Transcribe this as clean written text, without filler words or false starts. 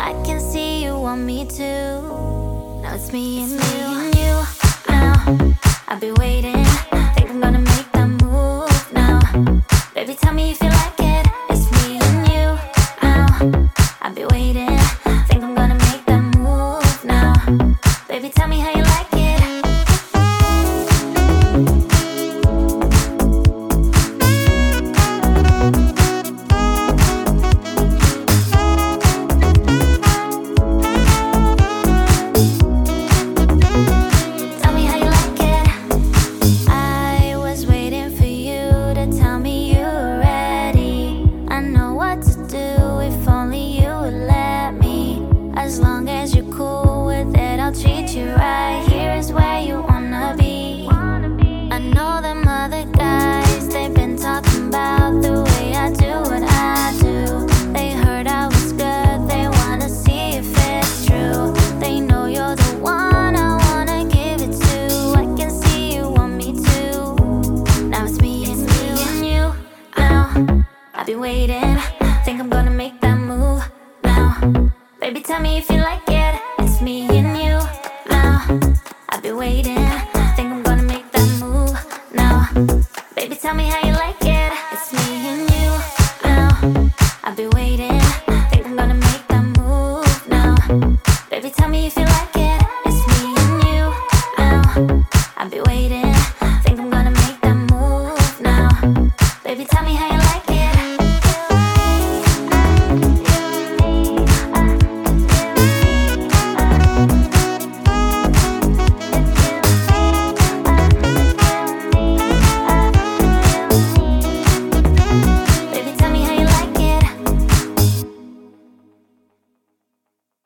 I can see you want me too. Now it's me and you now. I've been waiting, think I'm gonna make that move now. Baby, tell me if you like it. It's me and you now. I've been waiting, think I'm gonna make that move now. Baby, tell me how you like it. As long as you're cool with it, I'll treat you right. Here's where you wanna be. I know them other guys, they've been talking about the way I do what I do. They heard I was good, they wanna see if it's true. They know you're the one I wanna give it to. I can see you want me too. Now it's me and you now. I've been waiting, think I'm gonna make that move now. Baby, tell me if you like it. It's me and you now. I've been waiting, think I'm gonna make that move now. Baby, tell me how you